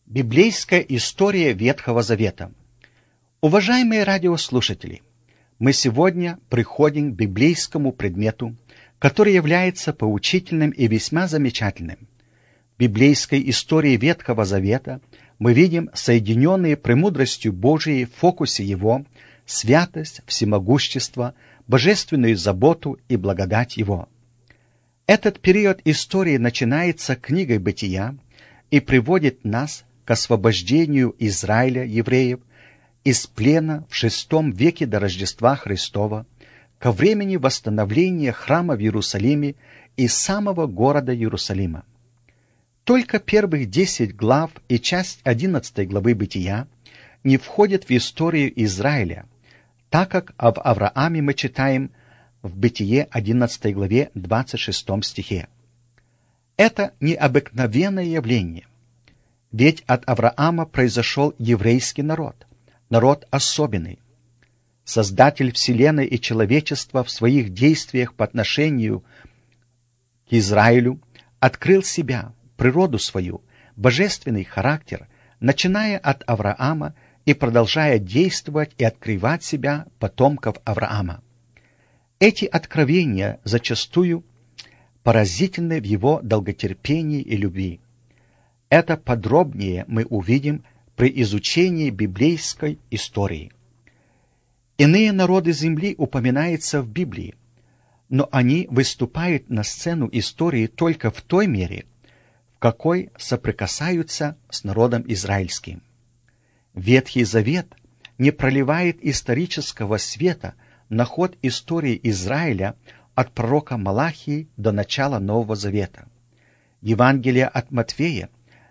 Библейская история Ветхого Завета. Уважаемые радиослушатели, мы сегодня приходим к библейскому предмету, который является поучительным и весьма замечательным. В библейской истории Ветхого Завета мы видим соединенные премудростью Божией в фокусе Его святость, всемогущество, божественную заботу и благодать Его. Этот период истории начинается книгой Бытия и приводит нас к освобождению Израиля, евреев, из плена в VI веке до Рождества Христова, ко времени восстановления храма в Иерусалиме и самого города Иерусалима. Только первых 10 глав и часть 11 главы Бытия не входят в историю Израиля, так как об Аврааме мы читаем в Бытие 11 главе 26 стихе. Это необыкновенное явление. Ведь от Авраама произошел еврейский народ, народ особенный. Создатель вселенной и человечества в своих действиях по отношению к Израилю открыл себя, природу свою, божественный характер, начиная от Авраама и продолжая действовать и открывать себя потомков Авраама. Эти откровения зачастую поразительны в его долготерпении и любви. Это подробнее мы увидим при изучении библейской истории. Иные народы земли упоминаются в Библии, но они выступают на сцену истории только в той мере, в какой соприкасаются с народом израильским. Ветхий Завет не проливает исторического света на ход истории Израиля от пророка Малахии до начала Нового Завета. Евангелие от Матфея,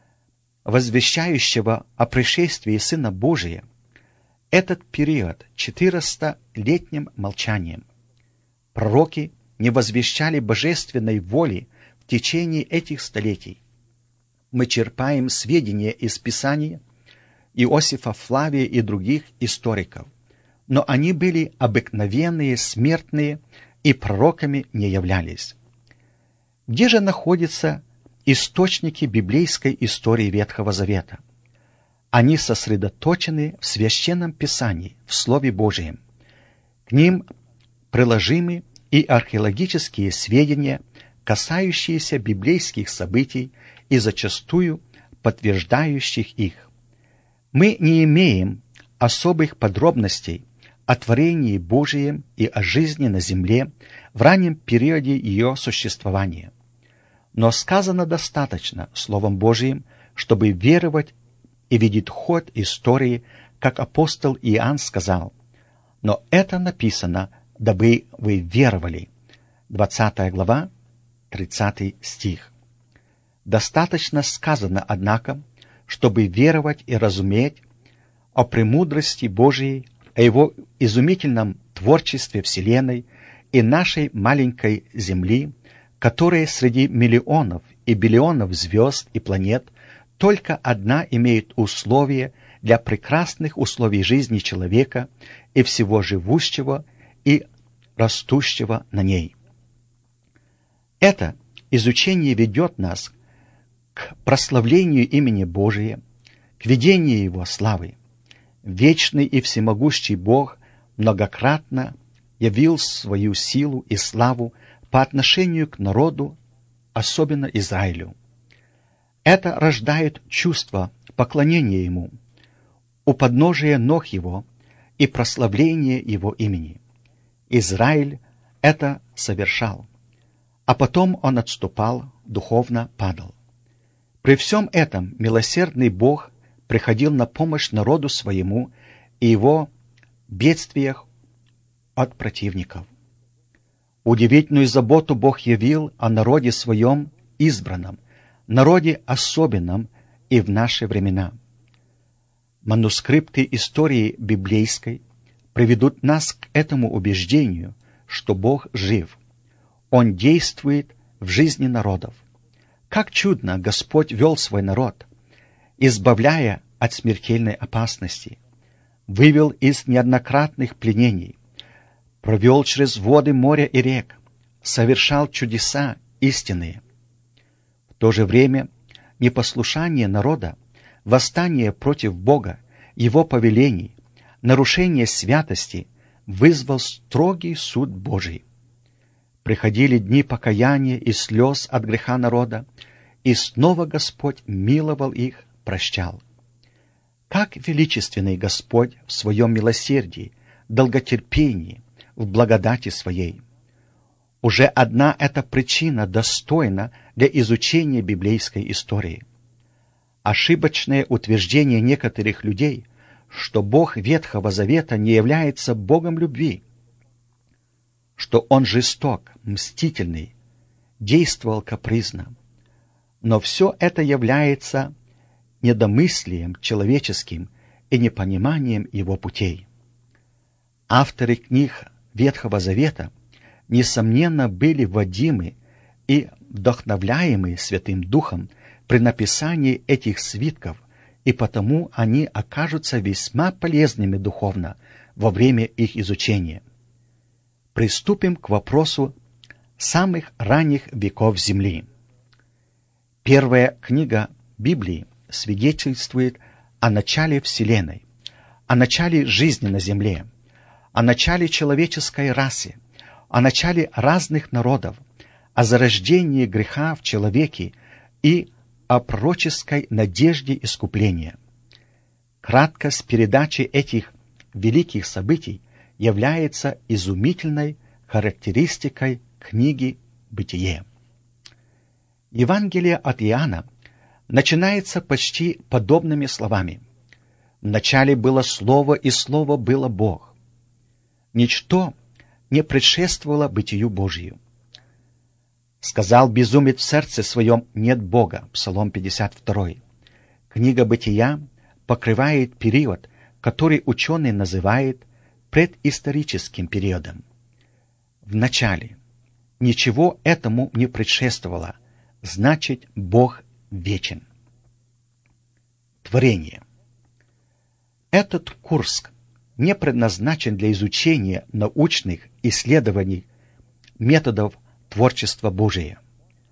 возвещающего о пришествии Сына Божия, этот период 400-летним молчанием. Пророки не возвещали божественной воли в течение этих столетий. Мы черпаем сведения из Писания Иосифа Флавия и других историков, но они были обыкновенные, смертные и пророками не являлись. Где же находятся источники библейской истории Ветхого Завета? Они сосредоточены в Священном Писании, в Слове Божьем. К ним приложимы и археологические сведения, касающиеся библейских событий и зачастую подтверждающих их. Мы не имеем особых подробностей о творении Божьем и о жизни на земле в раннем периоде ее существования. Но сказано достаточно Словом Божиим, чтобы веровать и видеть ход истории, как апостол Иоанн сказал: «Но это написано, дабы вы веровали». 20 глава, 30 стих. Достаточно сказано, однако, чтобы веровать и разуметь о премудрости Божией, о Его изумительном творчестве Вселенной и нашей маленькой Земли, которая среди миллионов и биллионов звезд и планет только одна имеет условия для прекрасных условий жизни человека и всего живущего и растущего на ней. Это изучение ведет нас к прославлению имени Божия, к видению Его славы. Вечный и всемогущий Бог многократно явил свою силу и славу по отношению к народу, особенно Израилю. Это рождает чувство поклонения Ему, у подножия ног Его и прославления Его имени. Израиль это совершал, а потом он отступал, духовно падал. При всем этом милосердный Бог приходил на помощь народу своему и его бедствиях от противников. Удивительную заботу Бог явил о народе своем избранном, народе особенном и в наши времена. Манускрипты истории библейской приведут нас к этому убеждению, что Бог жив. Он действует в жизни народов. Как чудно Господь вел свой народ, избавляя от смертельной опасности, вывел из неоднократных пленений, провел через воды моря и рек, совершал чудеса истинные. В то же время непослушание народа восстание против Бога, Его повелений, нарушение святости вызвал строгий суд Божий. Приходили дни покаяния и слез от греха народа, и снова Господь миловал их, прощал. Как величественный Господь в своем милосердии, долготерпении, в благодати своей! Уже одна эта причина достойна для изучения библейской истории. Ошибочное утверждение некоторых людей, что Бог Ветхого Завета не является Богом любви, что Он жесток, мстительный, действовал капризно. Но все это является недомыслием человеческим и непониманием Его путей. Авторы книг Ветхого Завета, несомненно, были водимы и вдохновляемы Святым Духом при написании этих свитков, и потому они окажутся весьма полезными духовно во время их изучения. Приступим к вопросу самых ранних веков Земли. Первая книга Библии свидетельствует о начале Вселенной, о начале жизни на Земле, о начале человеческой расы, о начале разных народов, о зарождении греха в человеке и о пророческой надежде искупления. Краткость передачи этих великих событий является изумительной характеристикой книги «Бытие». Евангелие от Иоанна начинается почти подобными словами. «Вначале было Слово, и Слово было Бог». Ничто не предшествовало бытию Божию. «Сказал безумец в сердце своем: нет Бога» Псалом 52. Книга «Бытия» покрывает период, который ученый называет предисторическим периодом. В начале ничего этому не предшествовало, значит, Бог вечен. Творение. Этот курс не предназначен для изучения научных исследований методов творчества Божия.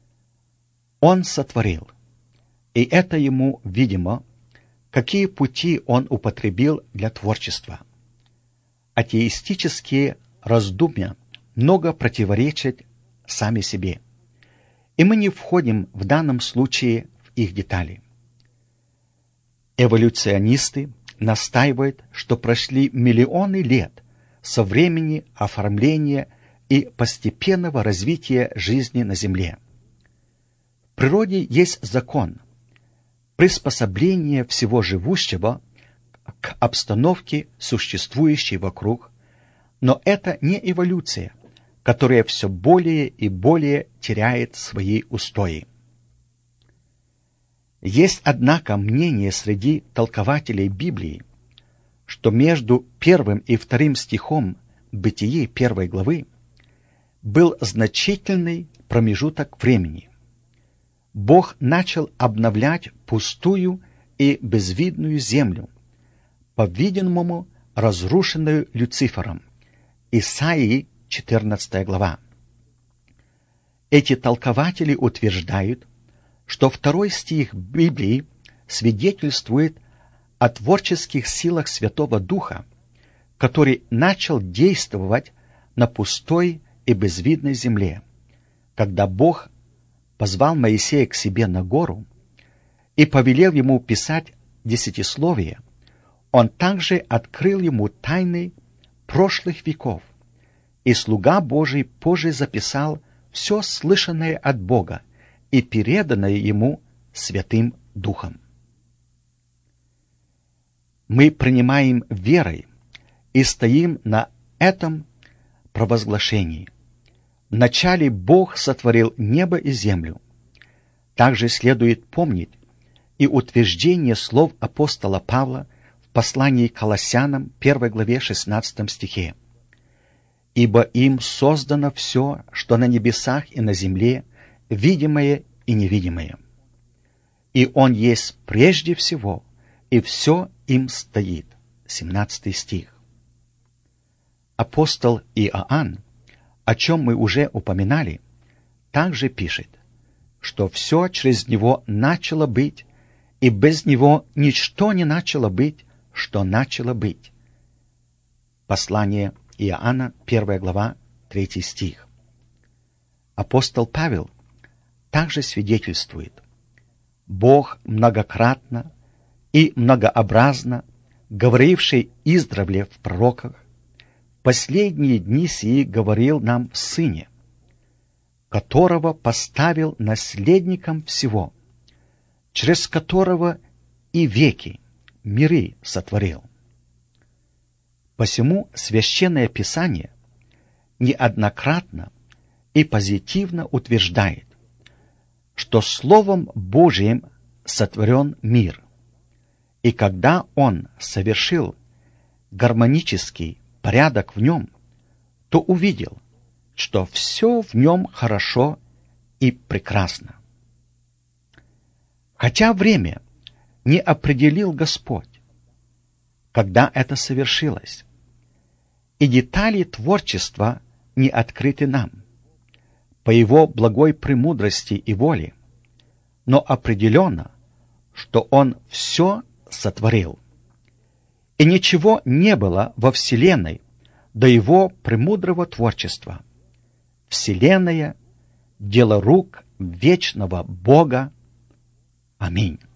Он сотворил, и это ему видимо, какие пути он употребил для творчества. Атеистические раздумья много противоречат сами себе, и мы не входим в данном случае в их детали. Эволюционисты настаивают, что прошли миллионы лет со времени оформления и постепенного развития жизни на Земле. В природе есть закон приспособления всего живущего к обстановке, существующей вокруг, но это не эволюция, которая все более и более теряет свои устои. Есть, однако, мнение среди толкователей Библии, что между 1 и 2 стихом Бытие 1 главы был значительный промежуток времени. Бог начал обновлять пустую и безвидную землю, по-видимому, разрушенную Люцифером. Исаии 14 глава. Эти толкователи утверждают, что 2 стих Библии свидетельствует о творческих силах Святого Духа, который начал действовать на пустой и безвидной земле, когда Бог позвал Моисея к себе на гору и повелел ему писать десятисловие. Он также открыл ему тайны прошлых веков, и слуга Божий позже записал все слышанное от Бога и переданное ему Святым Духом. Мы принимаем верой и стоим на этом провозглашении. Вначале Бог сотворил небо и землю. Также следует помнить и утверждение слов апостола Павла в послании к Колоссянам 1 главе 16 стихе. «Ибо им создано все, что на небесах и на земле, видимое и невидимое. И Он есть прежде всего, и все им стоит». 17 стих. Апостол Иоанн, о чем мы уже упоминали, также пишет, что все через Него начало быть, и без Него ничто не начало быть, что начало быть. Послание Иоанна, 1 глава, 3 стих. Апостол Павел также свидетельствует: «Бог многократно и многообразно, говоривший издревле в пророках, в последние дни сии говорил нам в Сыне, которого поставил наследником всего, через которого и веки миры сотворил». Посему Священное Писание неоднократно и позитивно утверждает, что Словом Божиим сотворен мир, и когда Он совершил гармонический порядок в нем, то увидел, что все в нем хорошо и прекрасно. Хотя время не определил Господь, когда это совершилось, и детали творчества не открыты нам, по Его благой премудрости и воле, но определенно, что Он все сотворил, и ничего не было во Вселенной до Его премудрого творчества. Вселенная — дело рук вечного Бога. Аминь.